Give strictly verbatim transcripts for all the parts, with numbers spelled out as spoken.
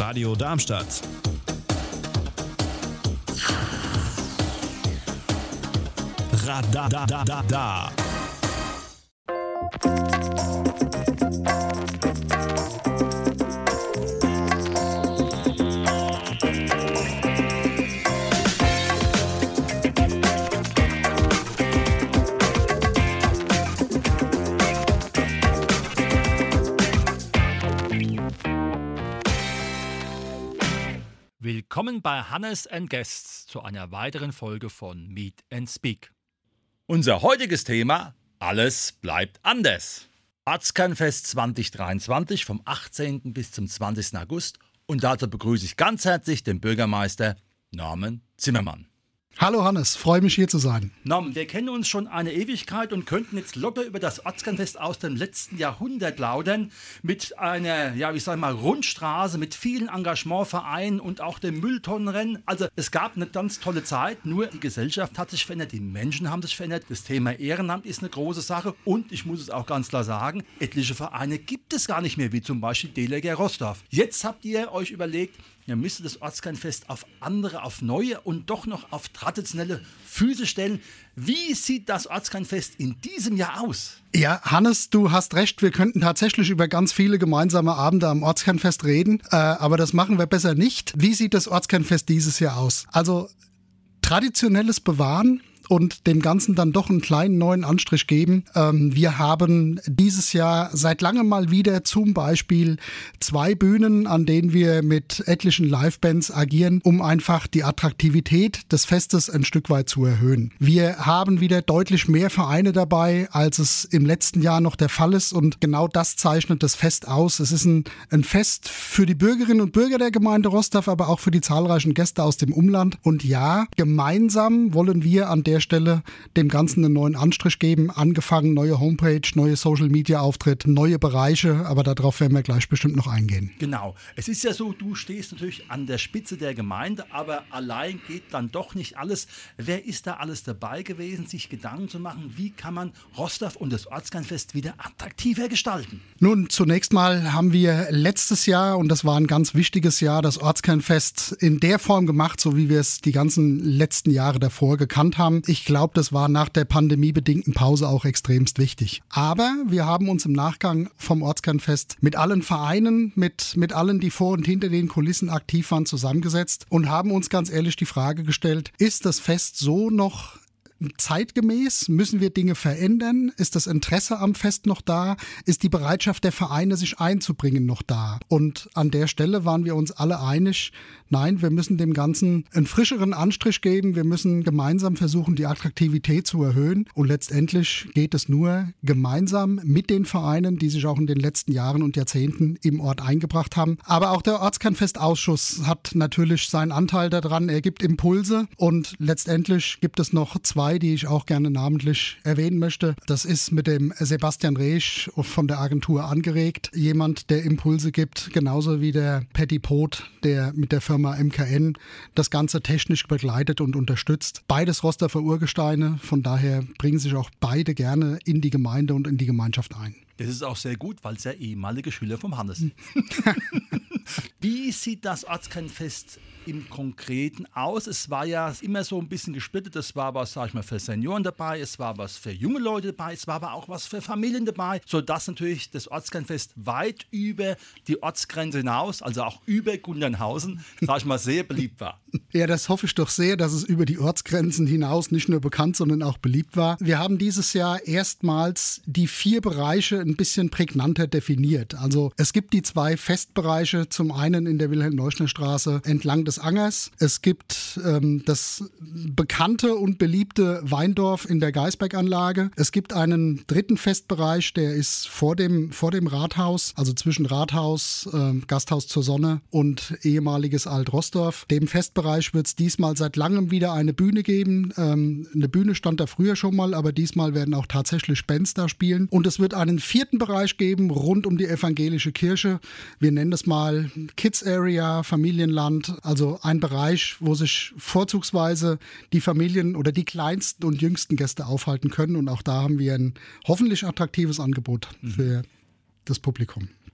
Radio Darmstadt. Radadadada. Willkommen bei Hannes and Guests zu einer weiteren Folge von Meet and Speak. Unser heutiges Thema: Alles bleibt anders. Ortskernfest zwanzig dreiundzwanzig vom achtzehnten bis zum zwanzigsten August, und dazu begrüße ich ganz herzlich den Bürgermeister Norman Zimmermann. Hallo Hannes, freue mich hier zu sein. Norman, wir kennen uns schon eine Ewigkeit und könnten jetzt locker über das Ortskernfest aus dem letzten Jahrhundert plaudern, mit einer, ja, ich sag mal, Rundstraße, mit vielen Engagementvereinen und auch dem Mülltonnenrennen. Also es gab eine ganz tolle Zeit, nur die Gesellschaft hat sich verändert, die Menschen haben sich verändert, das Thema Ehrenamt ist eine große Sache und ich muss es auch ganz klar sagen, etliche Vereine gibt es gar nicht mehr, wie zum Beispiel D L G Rostorf. Jetzt habt ihr euch überlegt, ihr müsst das Ortskernfest auf andere, auf neue und doch noch auf traditionelle Füße stellen. Wie sieht das Ortskernfest in diesem Jahr aus? Ja, Hannes, du hast recht, wir könnten tatsächlich über ganz viele gemeinsame Abende am Ortskernfest reden, äh, aber das machen wir besser nicht. Wie sieht das Ortskernfest dieses Jahr aus? Also traditionelles bewahren und dem Ganzen dann doch einen kleinen neuen Anstrich geben. Ähm, wir haben dieses Jahr seit langem mal wieder zum Beispiel zwei Bühnen, an denen wir mit etlichen Livebands agieren, um einfach die Attraktivität des Festes ein Stück weit zu erhöhen. Wir haben wieder deutlich mehr Vereine dabei, als es im letzten Jahr noch der Fall ist, und genau das zeichnet das Fest aus. Es ist ein, ein Fest für die Bürgerinnen und Bürger der Gemeinde Rostorf, aber auch für die zahlreichen Gäste aus dem Umland. Und ja, gemeinsam wollen wir an der Stelle dem Ganzen einen neuen Anstrich geben. Angefangen neue Homepage, neue Social-Media-Auftritt, neue Bereiche, aber darauf werden wir gleich bestimmt noch eingehen. Genau. Es ist ja so, du stehst natürlich an der Spitze der Gemeinde, aber allein geht dann doch nicht alles. Wer ist da alles dabei gewesen, sich Gedanken zu machen, wie kann man Rostorf und das Ortskernfest wieder attraktiver gestalten? Nun, zunächst mal haben wir letztes Jahr, und das war ein ganz wichtiges Jahr, das Ortskernfest in der Form gemacht, so wie wir es die ganzen letzten Jahre davor gekannt haben. Ich glaube, das war nach der pandemiebedingten Pause auch extremst wichtig. Aber wir haben uns im Nachgang vom Ortskernfest mit allen Vereinen, mit, mit allen, die vor und hinter den Kulissen aktiv waren, zusammengesetzt und haben uns ganz ehrlich die Frage gestellt: Ist das Fest so noch zeitgemäß? Müssen wir Dinge verändern? Ist das Interesse am Fest noch da? Ist die Bereitschaft der Vereine, sich einzubringen, noch da? Und an der Stelle waren wir uns alle einig: Nein, wir müssen dem Ganzen einen frischeren Anstrich geben. Wir müssen gemeinsam versuchen, die Attraktivität zu erhöhen. Und letztendlich geht es nur gemeinsam mit den Vereinen, die sich auch in den letzten Jahren und Jahrzehnten im Ort eingebracht haben. Aber auch der Ortskernfestausschuss hat natürlich seinen Anteil daran. Er gibt Impulse, und letztendlich gibt es noch zwei, die ich auch gerne namentlich erwähnen möchte. Das ist mit dem Sebastian Reesch von der Agentur Angeregt, jemand, der Impulse gibt, genauso wie der Patty Poth, der mit der Firma M K N das Ganze technisch begleitet und unterstützt. Beides Rostorfer Urgesteine, von daher bringen sich auch beide gerne in die Gemeinde und in die Gemeinschaft ein. Das ist auch sehr gut, weil es ja ehemalige Schüler vom Hannes sind. Wie sieht das Ortskernfest im Konkreten aus? Es war ja immer so ein bisschen gesplittet. Es war was, sag ich mal, für Senioren dabei, es war was für junge Leute dabei, es war aber auch was für Familien dabei, sodass natürlich das Ortskernfest weit über die Ortsgrenze hinaus, also auch über Gundernhausen, sag ich mal, sehr beliebt war. Ja, das hoffe ich doch sehr, dass es über die Ortsgrenzen hinaus nicht nur bekannt, sondern auch beliebt war. Wir haben dieses Jahr erstmals die vier Bereiche ein bisschen prägnanter definiert. Also es gibt die zwei Festbereiche, zum einen in der Wilhelm-Leuschner-Straße entlang des Angers. Es gibt ähm, das bekannte und beliebte Weindorf in der Geisberganlage. Es gibt einen dritten Festbereich, der ist vor dem, vor dem Rathaus, also zwischen Rathaus, äh, Gasthaus zur Sonne und ehemaliges Alt-Rostorf. Dem Festbereich wird es diesmal seit langem wieder eine Bühne geben. Ähm, eine Bühne stand da früher schon mal, aber diesmal werden auch tatsächlich Bands da spielen. Und es wird einen vierten Bereich geben rund um die evangelische Kirche. Wir nennen das mal Kids Area, Familienland, also ein Bereich, wo sich vorzugsweise die Familien oder die kleinsten und jüngsten Gäste aufhalten können. Und auch da haben wir ein hoffentlich attraktives Angebot für das Publikum.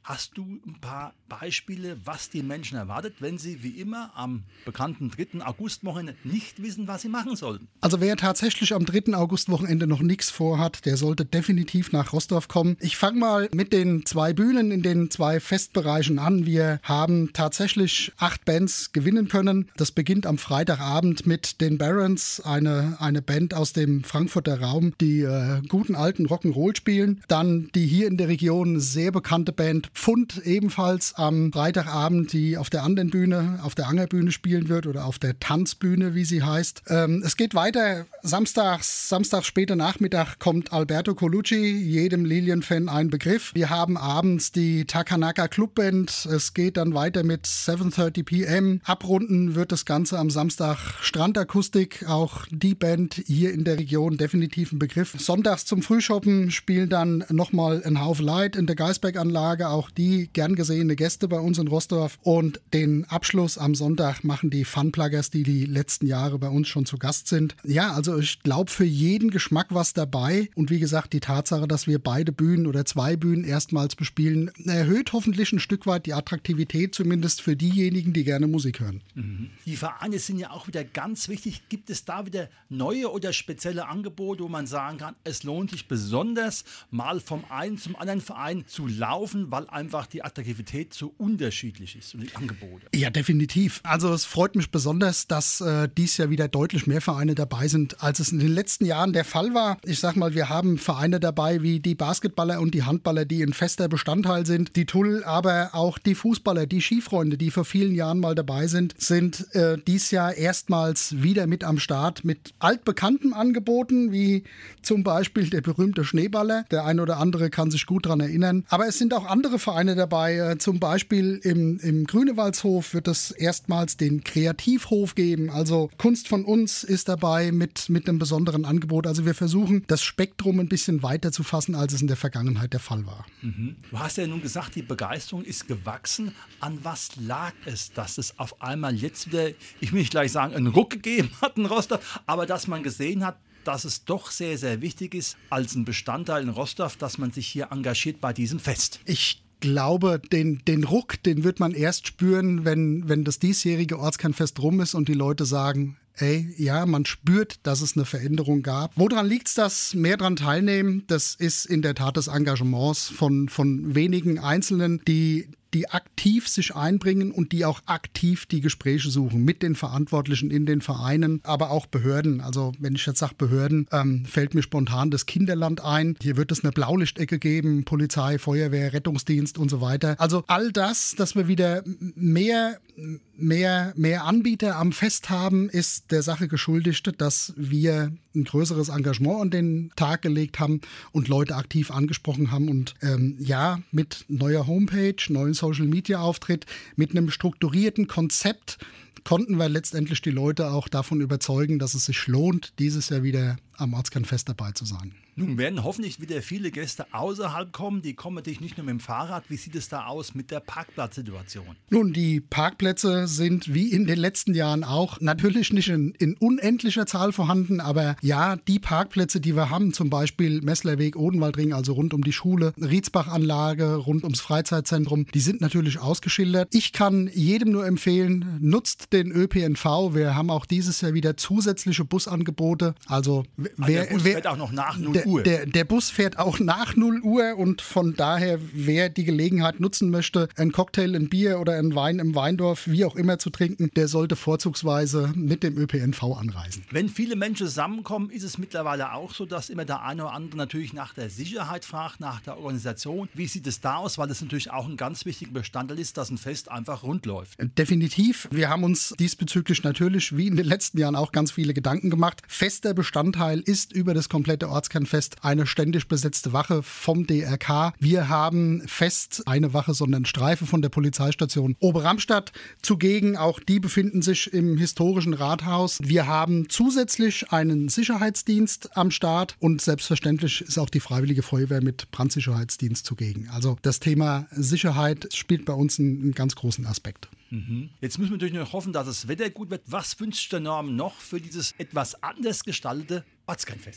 Hast du ein paar Beispiele, was die Menschen erwartet, wenn sie wie immer am bekannten dritten Augustwochenende nicht wissen, was sie machen sollten? Also wer tatsächlich am dritten Augustwochenende noch nichts vorhat, der sollte definitiv nach Roßdorf kommen. Ich fange mal mit den zwei Bühnen in den zwei Festbereichen an. Wir haben tatsächlich acht Bands gewinnen können. Das beginnt am Freitagabend mit den Barons, eine, eine Band aus dem Frankfurter Raum, die äh, guten alten Rock'n'Roll spielen. Dann die hier in der Region sehr bekannte Band Pfund, ebenfalls am Freitagabend, die auf der anderen Bühne, auf der Angerbühne spielen wird oder auf der Tanzbühne, wie sie heißt. Ähm, es geht weiter. Samstags, Samstags später Nachmittag kommt Alberto Colucci, jedem Lilien-Fan ein Begriff. Wir haben abends die Takanaka Clubband. Es geht dann weiter mit sieben Uhr dreißig p m. Abrunden wird das Ganze am Samstag Strandakustik. Auch die Band hier in der Region definitiv ein Begriff. Sonntags zum Frühshoppen spielen dann nochmal ein Haufen Light in der Geisberg-Anlage. Auch die gern gesehene Gäste bei uns in Roßdorf. Und den Abschluss am Sonntag machen die Funpluggers, die die letzten Jahre bei uns schon zu Gast sind. Ja, also ich glaube, für jeden Geschmack was dabei. Und wie gesagt, die Tatsache, dass wir beide Bühnen oder zwei Bühnen erstmals bespielen, erhöht hoffentlich ein Stück weit die Attraktivität, zumindest für diejenigen, die gerne Musik hören. Mhm. Die Vereine sind ja auch wieder ganz wichtig. Gibt es da wieder neue oder spezielle Angebote, wo man sagen kann, es lohnt sich besonders, mal vom einen zum anderen Verein zu laufen, weil einfach die Attraktivität so unterschiedlich ist und die Angebote? Ja, definitiv. Also es freut mich besonders, dass äh, dies Jahr wieder deutlich mehr Vereine dabei sind, als es in den letzten Jahren der Fall war. Ich sag mal, wir haben Vereine dabei wie die Basketballer und die Handballer, die ein fester Bestandteil sind, die Tull, aber auch die Fußballer, die Skifreunde, die vor vielen Jahren mal dabei sind, sind äh, dies Jahr erstmals wieder mit am Start mit altbekannten Angeboten, wie zum Beispiel der berühmte Schneeballer. Der ein oder andere kann sich gut daran erinnern. Aber es sind auch andere Vereine dabei. Äh, zum Beispiel im, im Grünewaldshof wird es erstmals den Kreativhof geben. Also Kunst von uns ist dabei mit, mit einem besonderen Angebot. Also wir versuchen, das Spektrum ein bisschen weiter zu fassen, als es in der Vergangenheit der Fall war. Mhm. Du hast ja nun gesagt, die Begeisterung ist gewachsen. An was lag es, dass es auf einmal jetzt wieder, ich will nicht gleich sagen, einen Ruck gegeben hat in Roßdorf, aber dass man gesehen hat, dass es doch sehr, sehr wichtig ist, als ein Bestandteil in Roßdorf, dass man sich hier engagiert bei diesem Fest? Ich glaube, den, den Ruck, den wird man erst spüren, wenn, wenn das diesjährige Ortskernfest rum ist und die Leute sagen, ey, ja, man spürt, dass es eine Veränderung gab. Woran liegt es, dass mehr daran teilnehmen? Das ist in der Tat des Engagements von, von wenigen Einzelnen, die die aktiv sich einbringen und die auch aktiv die Gespräche suchen mit den Verantwortlichen in den Vereinen, aber auch Behörden. Also wenn ich jetzt sage Behörden, ähm, fällt mir spontan das Kinderland ein. Hier wird es eine Blaulichtecke geben, Polizei, Feuerwehr, Rettungsdienst und so weiter. Also all das, dass wir wieder mehr, mehr, mehr Anbieter am Fest haben, ist der Sache geschuldigt, dass wir ein größeres Engagement an den Tag gelegt haben und Leute aktiv angesprochen haben. Und ähm, ja, mit neuer Homepage, neuen Social-Media-Auftritt, mit einem strukturierten Konzept konnten wir letztendlich die Leute auch davon überzeugen, dass es sich lohnt, dieses Jahr wieder am Ortskernfest dabei zu sein. Nun werden hoffentlich wieder viele Gäste außerhalb kommen. Die kommen natürlich nicht nur mit dem Fahrrad. Wie sieht es da aus mit der Parkplatzsituation? Nun, die Parkplätze sind wie in den letzten Jahren auch natürlich nicht in, in unendlicher Zahl vorhanden. Aber ja, die Parkplätze, die wir haben, zum Beispiel Messlerweg, Odenwaldring, also rund um die Schule, Rietzbach-Anlage, rund ums Freizeitzentrum, die sind natürlich ausgeschildert. Ich kann jedem nur empfehlen, nutzt den Ö P N V. Wir haben auch dieses Jahr wieder zusätzliche Busangebote. Also, wer, also der Bus wer, fährt auch noch nach null der, Uhr. Der, der Bus fährt auch nach null Uhr und von daher, wer die Gelegenheit nutzen möchte, ein Cocktail, ein Bier oder ein Wein im Weindorf, wie auch immer zu trinken, der sollte vorzugsweise mit dem Ö P N V anreisen. Wenn viele Menschen zusammenkommen, ist es mittlerweile auch so, dass immer der eine oder andere natürlich nach der Sicherheit fragt, nach der Organisation. Wie sieht es da aus? Weil es natürlich auch ein ganz wichtiger Bestandteil ist, dass ein Fest einfach rund läuft. Definitiv. Wir haben uns diesbezüglich natürlich wie in den letzten Jahren auch ganz viele Gedanken gemacht. Fester Bestandteil ist über das komplette Ortskernfest eine ständig besetzte Wache vom D R K. Wir haben fest eine Wache, sondern Streife von der Polizeistation Oberramstadt zugegen. Auch die befinden sich im historischen Rathaus. Wir haben zusätzlich einen Sicherheitsdienst am Start und selbstverständlich ist auch die Freiwillige Feuerwehr mit Brandsicherheitsdienst zugegen. Also das Thema Sicherheit spielt bei uns einen, einen ganz großen Aspekt. Mhm. Jetzt müssen wir natürlich noch hoffen, dass das Wetter gut wird. Was wünscht der Norm noch für dieses etwas anders gestaltete Ortskernfest?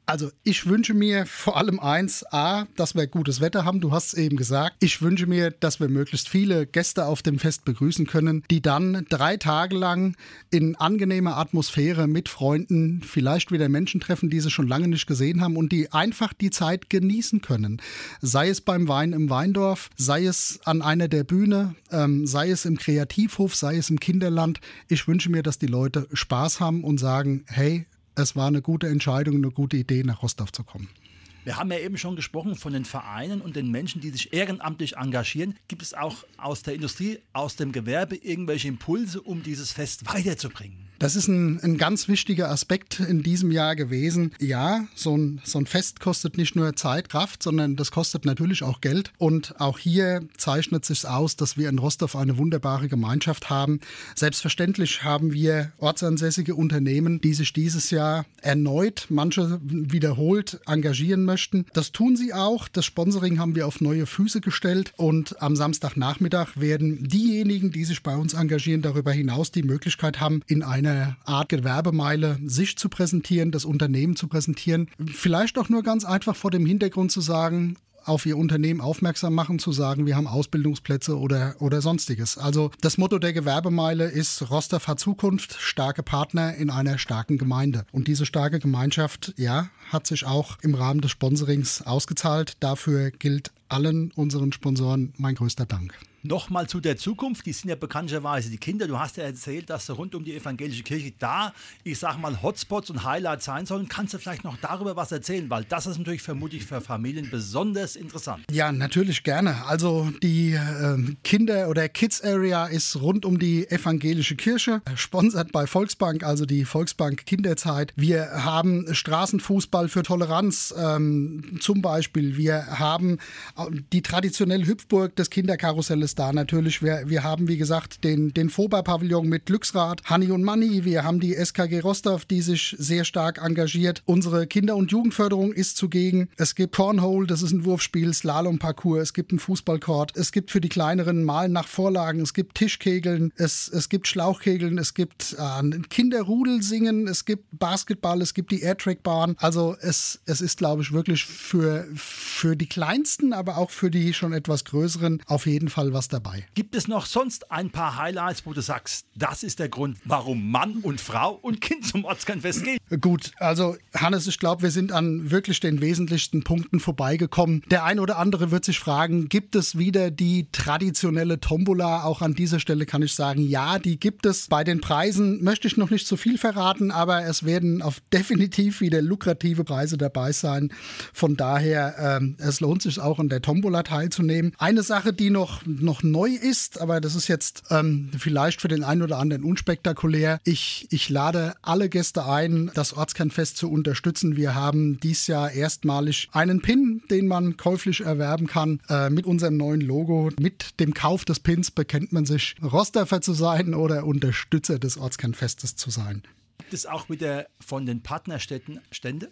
Also ich wünsche mir vor allem eins, A, dass wir gutes Wetter haben, du hast es eben gesagt. Ich wünsche mir, dass wir möglichst viele Gäste auf dem Fest begrüßen können, die dann drei Tage lang in angenehmer Atmosphäre mit Freunden vielleicht wieder Menschen treffen, die sie schon lange nicht gesehen haben und die einfach die Zeit genießen können. Sei es beim Wein im Weindorf, sei es an einer der Bühne, ähm, sei es im Kreativhof, sei es im Kinderland. Ich wünsche mir, dass die Leute Spaß haben und sagen, hey, es war eine gute Entscheidung, eine gute Idee, nach Rostorf zu kommen. Wir haben ja eben schon gesprochen von den Vereinen und den Menschen, die sich ehrenamtlich engagieren. Gibt es auch aus der Industrie, aus dem Gewerbe irgendwelche Impulse, um dieses Fest weiterzubringen? Das ist ein, ein ganz wichtiger Aspekt in diesem Jahr gewesen. Ja, so ein, so ein Fest kostet nicht nur Zeit, Kraft, sondern das kostet natürlich auch Geld. Und auch hier zeichnet sich aus, dass wir in Rostorf eine wunderbare Gemeinschaft haben. Selbstverständlich haben wir ortsansässige Unternehmen, die sich dieses Jahr erneut, manche wiederholt, engagieren möchten. Das tun sie auch. Das Sponsoring haben wir auf neue Füße gestellt. Und am Samstagnachmittag werden diejenigen, die sich bei uns engagieren, darüber hinaus die Möglichkeit haben, in eine eine Art Gewerbemeile sich zu präsentieren, das Unternehmen zu präsentieren. Vielleicht auch nur ganz einfach vor dem Hintergrund zu sagen, auf ihr Unternehmen aufmerksam machen, zu sagen, wir haben Ausbildungsplätze oder, oder sonstiges. Also das Motto der Gewerbemeile ist, Rostorf hat Zukunft, starke Partner in einer starken Gemeinde. Und diese starke Gemeinschaft, ja, hat sich auch im Rahmen des Sponsorings ausgezahlt. Dafür gilt allen unseren Sponsoren mein größter Dank. Nochmal zu der Zukunft, die sind ja bekanntlicherweise die Kinder. Du hast ja erzählt, dass rund um die evangelische Kirche da, ich sag mal, Hotspots und Highlights sein sollen. Kannst du vielleicht noch darüber was erzählen? Weil das ist natürlich vermutlich für Familien besonders interessant. Ja, natürlich gerne. Also die äh, Kinder- oder Kids-Area ist rund um die evangelische Kirche, sponsert bei Volksbank, also die Volksbank Kinderzeit. Wir haben Straßenfußball für Toleranz ähm, zum Beispiel. Wir haben die traditionelle Hüpfburg des Kinderkarussells da natürlich. Wir, wir haben, wie gesagt, den, den Foba-Pavillon mit Glücksrad, Hanni und Manni. Wir haben die S K G Rostorf, die sich sehr stark engagiert. Unsere Kinder- und Jugendförderung ist zugegen. Es gibt Cornhole, das ist ein Wurfspiel, Slalomparcours. Es gibt einen Fußballcourt. Es gibt für die Kleineren Malen nach Vorlagen. Es gibt Tischkegeln. Es, es gibt Schlauchkegeln. Es gibt äh, Kinderrudel singen. Es gibt Basketball. Es gibt die Airtrack-Bahn. Also es, es ist, glaube ich, wirklich für, für die Kleinsten, aber auch für die schon etwas Größeren auf jeden Fall was dabei. Gibt es noch sonst ein paar Highlights, wo du sagst, das ist der Grund, warum Mann und Frau und Kind zum Ortskernfest gehen? Gut, also Hannes, ich glaube, wir sind an wirklich den wesentlichsten Punkten vorbeigekommen. Der ein oder andere wird sich fragen, gibt es wieder die traditionelle Tombola? Auch an dieser Stelle kann ich sagen, ja, die gibt es. Bei den Preisen möchte ich noch nicht zu viel verraten, aber es werden auf definitiv wieder lukrative Preise dabei sein. Von daher, ähm, es lohnt sich auch an der Tombola teilzunehmen. Eine Sache, die noch, noch neu ist, aber das ist jetzt ähm, vielleicht für den einen oder anderen unspektakulär. Ich, ich lade alle Gäste ein, das Ortskernfest zu unterstützen. Wir haben dieses Jahr erstmalig einen Pin, den man käuflich erwerben kann, äh, mit unserem neuen Logo. Mit dem Kauf des Pins bekennt man sich, Rostorfer zu sein oder Unterstützer des Ortskernfestes zu sein. Gibt es auch wieder von den Partnerstädten Stände?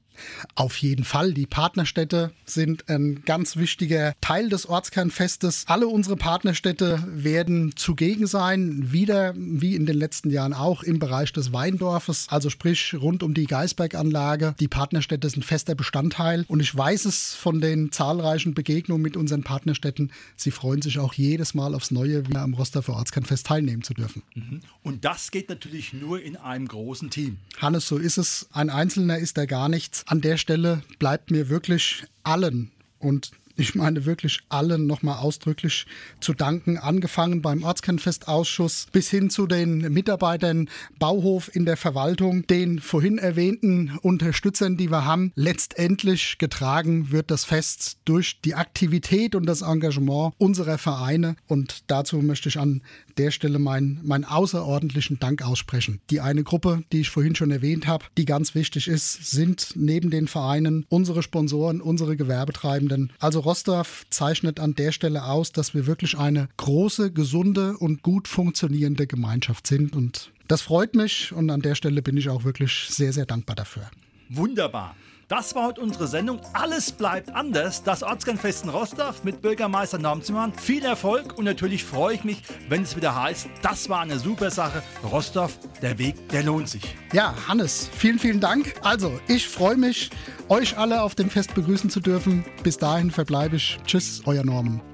Auf jeden Fall. Die Partnerstädte sind ein ganz wichtiger Teil des Ortskernfestes. Alle unsere Partnerstädte werden zugegen sein, wieder wie in den letzten Jahren auch im Bereich des Weindorfes, also sprich rund um die Geisberganlage. Die Partnerstädte sind fester Bestandteil und ich weiß es von den zahlreichen Begegnungen mit unseren Partnerstädten, sie freuen sich auch jedes Mal aufs Neue, wieder am Rostorfer Ortskernfest teilnehmen zu dürfen. Und das geht natürlich nur in einem großen Team. Hannes, so ist es. Ein Einzelner ist da gar nichts. An der Stelle bleibt mir wirklich allen und ich meine wirklich allen nochmal ausdrücklich zu danken, angefangen beim Ortskernfestausschuss bis hin zu den Mitarbeitern Bauhof in der Verwaltung, den vorhin erwähnten Unterstützern, die wir haben. Letztendlich getragen wird das Fest durch die Aktivität und das Engagement unserer Vereine und dazu möchte ich an der Stelle meinen, meinen außerordentlichen Dank aussprechen. Die eine Gruppe, die ich vorhin schon erwähnt habe, die ganz wichtig ist, sind neben den Vereinen unsere Sponsoren, unsere Gewerbetreibenden. Also Rostorf zeichnet an der Stelle aus, dass wir wirklich eine große, gesunde und gut funktionierende Gemeinschaft sind und das freut mich und an der Stelle bin ich auch wirklich sehr, sehr dankbar dafür. Wunderbar. Das war heute unsere Sendung. Alles bleibt anders. Das Ortskernfest in Rostorf mit Bürgermeister Norm Zimmermann. Viel Erfolg und natürlich freue ich mich, wenn es wieder heißt, das war eine super Sache. Rostorf, der Weg, der lohnt sich. Ja, Hannes, vielen, vielen Dank. Also, ich freue mich, euch alle auf dem Fest begrüßen zu dürfen. Bis dahin verbleibe ich. Tschüss, euer Norman.